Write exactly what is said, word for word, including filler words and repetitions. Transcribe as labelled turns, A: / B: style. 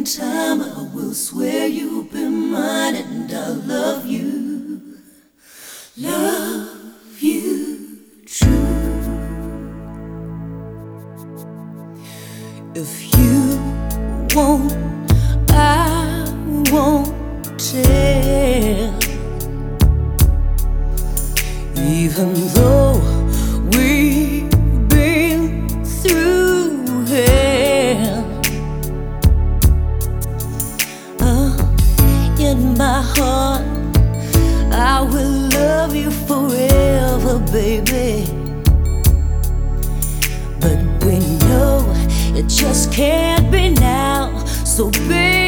A: time, I will swear you'll be mine, and I love you, love you true. If you won't, I won't tell. Even though we've been through hell, uh, in my heart I will love you forever, baby. But we know it just can't be now, so baby,